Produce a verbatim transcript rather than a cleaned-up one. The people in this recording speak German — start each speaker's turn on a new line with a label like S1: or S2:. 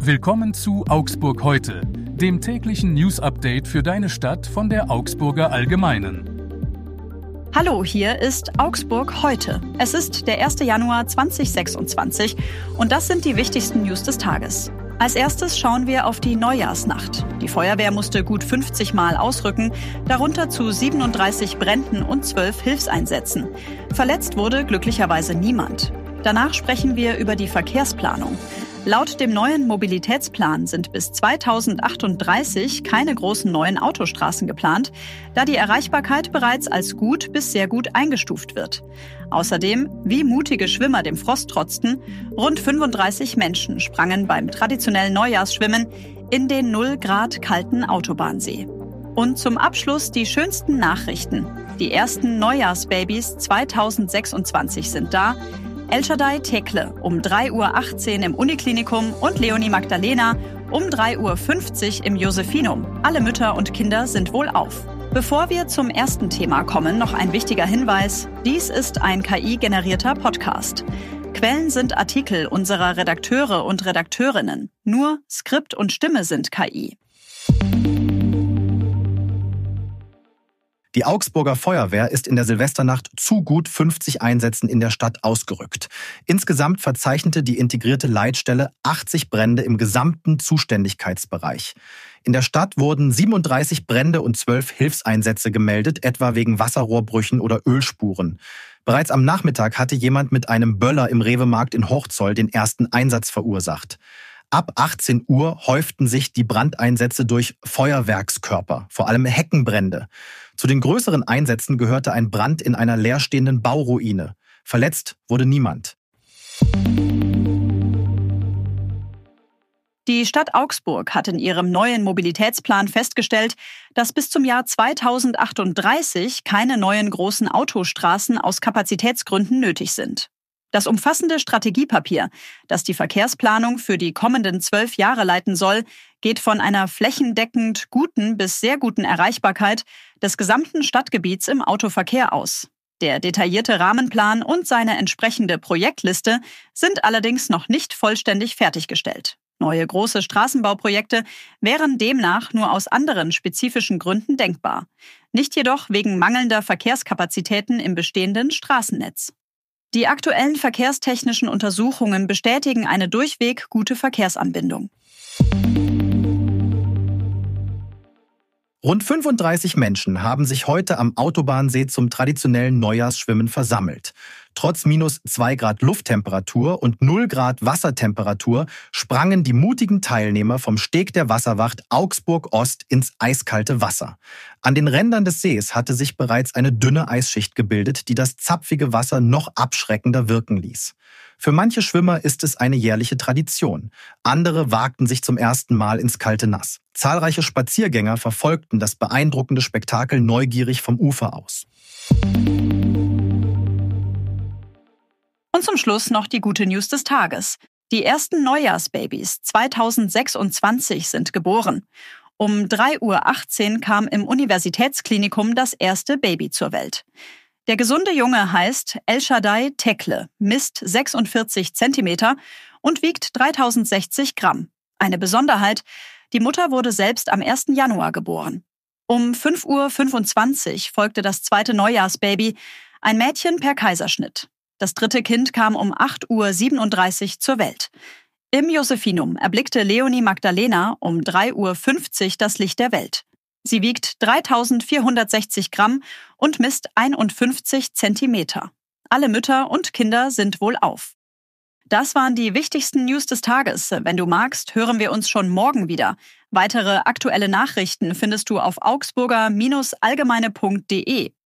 S1: Willkommen zu Augsburg heute, dem täglichen News-Update für deine Stadt von der Augsburger Allgemeinen.
S2: Hallo, hier ist Augsburg heute. Es ist der erste Januar zweitausendsechsundzwanzig und das sind die wichtigsten News des Tages. Als erstes schauen wir auf die Neujahrsnacht. Die Feuerwehr musste gut fünfzig Mal ausrücken, darunter zu siebenunddreißig Bränden und zwölf Hilfseinsätzen. Verletzt wurde glücklicherweise niemand. Danach sprechen wir über die Verkehrsplanung. Laut dem neuen Mobilitätsplan sind bis zweitausendachtunddreißig keine großen neuen Autostraßen geplant, da die Erreichbarkeit bereits als gut bis sehr gut eingestuft wird. Außerdem, wie mutige Schwimmer dem Frost trotzten, rund fünfunddreißig Menschen sprangen beim traditionellen Neujahrsschwimmen in den null Grad kalten Autobahnsee. Und zum Abschluss die schönsten Nachrichten. Die ersten Neujahrsbabys zweitausendsechsundzwanzig sind da. El-Shaddai Tekle um drei Uhr achtzehn im Uniklinikum und Leonie Magdalena um drei Uhr fünfzig im Josephinum. Alle Mütter und Kinder sind wohlauf. Bevor wir zum ersten Thema kommen, noch ein wichtiger Hinweis. Dies ist ein K I-generierter Podcast. Quellen sind Artikel unserer Redakteure und Redakteurinnen. Nur Skript und Stimme sind K I.
S3: Die Augsburger Feuerwehr ist in der Silvesternacht zu gut fünfzig Einsätzen in der Stadt ausgerückt. Insgesamt verzeichnete die integrierte Leitstelle achtzig Brände im gesamten Zuständigkeitsbereich. In der Stadt wurden siebenunddreißig Brände und zwölf Hilfseinsätze gemeldet, etwa wegen Wasserrohrbrüchen oder Ölspuren. Bereits am Nachmittag hatte jemand mit einem Böller im Rewe-Markt in Hochzoll den ersten Einsatz verursacht. Ab achtzehn Uhr häuften sich die Brandeinsätze durch Feuerwerkskörper, vor allem Heckenbrände. Zu den größeren Einsätzen gehörte ein Brand in einer leerstehenden Bauruine. Verletzt wurde niemand.
S2: Die Stadt Augsburg hat in ihrem neuen Mobilitätsplan festgestellt, dass bis zum Jahr zweitausendachtunddreißig keine neuen großen Autostraßen aus Kapazitätsgründen nötig sind. Das umfassende Strategiepapier, das die Verkehrsplanung für die kommenden zwölf Jahre leiten soll, geht von einer flächendeckend guten bis sehr guten Erreichbarkeit des gesamten Stadtgebiets im Autoverkehr aus. Der detaillierte Rahmenplan und seine entsprechende Projektliste sind allerdings noch nicht vollständig fertiggestellt. Neue große Straßenbauprojekte wären demnach nur aus anderen spezifischen Gründen denkbar, nicht jedoch wegen mangelnder Verkehrskapazitäten im bestehenden Straßennetz. Die aktuellen verkehrstechnischen Untersuchungen bestätigen eine durchweg gute Verkehrsanbindung.
S3: Rund fünfunddreißig Menschen haben sich heute am Autobahnsee zum traditionellen Neujahrsschwimmen versammelt. Trotz minus zwei Grad Lufttemperatur und null Grad Wassertemperatur sprangen die mutigen Teilnehmer vom Steg der Wasserwacht Augsburg-Ost ins eiskalte Wasser. An den Rändern des Sees hatte sich bereits eine dünne Eisschicht gebildet, die das zapfige Wasser noch abschreckender wirken ließ. Für manche Schwimmer ist es eine jährliche Tradition. Andere wagten sich zum ersten Mal ins kalte Nass. Zahlreiche Spaziergänger verfolgten das beeindruckende Spektakel neugierig vom Ufer aus.
S2: Und zum Schluss noch die gute News des Tages. Die ersten Neujahrsbabys zweitausendsechsundzwanzig sind geboren. Um drei Uhr achtzehn kam im Universitätsklinikum das erste Baby zur Welt. Der gesunde Junge heißt El-Shaddai Tekle, misst sechsundvierzig Zentimeter und wiegt dreitausendsechzig Gramm. Eine Besonderheit, die Mutter wurde selbst am ersten Januar geboren. Um fünf Uhr fünfundzwanzig folgte das zweite Neujahrsbaby, ein Mädchen per Kaiserschnitt. Das dritte Kind kam um acht Uhr siebenunddreißig zur Welt. Im Josephinum erblickte Leonie Magdalena um drei Uhr fünfzig das Licht der Welt. Sie wiegt dreitausendvierhundertsechzig Gramm und misst einundfünfzig Zentimeter. Alle Mütter und Kinder sind wohlauf. Das waren die wichtigsten News des Tages. Wenn du magst, hören wir uns schon morgen wieder. Weitere aktuelle Nachrichten findest du auf augsburger Bindestrich allgemeine Punkt de.